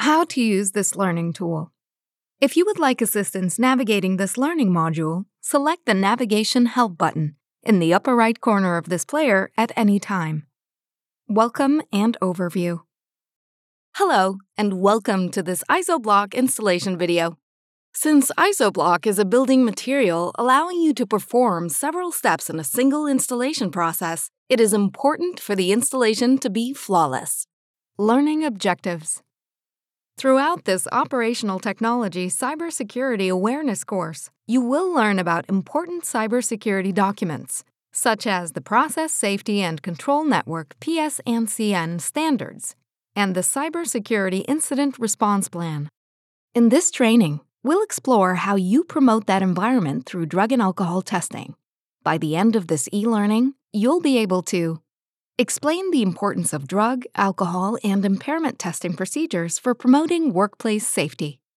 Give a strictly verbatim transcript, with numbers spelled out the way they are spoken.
How to use this learning tool. If you would like assistance navigating this learning module, select the Navigation Help button in the upper right corner of this player at any time. Welcome and overview. Hello, and welcome to this IsoBlock installation video. Since IsoBlock is a building material allowing you to perform several steps in a single installation process, it is important for the installation to be flawless. Learning objectives. Throughout this Operational Technology Cybersecurity Awareness course, you will learn about important cybersecurity documents, such as the Process Safety and Control Network P S A C N standards and the Cybersecurity Incident Response Plan. In this training, we'll explore how you promote that environment through drug and alcohol testing. By the end of this e-learning, you'll be able to explain the importance of drug, alcohol, and impairment testing procedures for promoting workplace safety.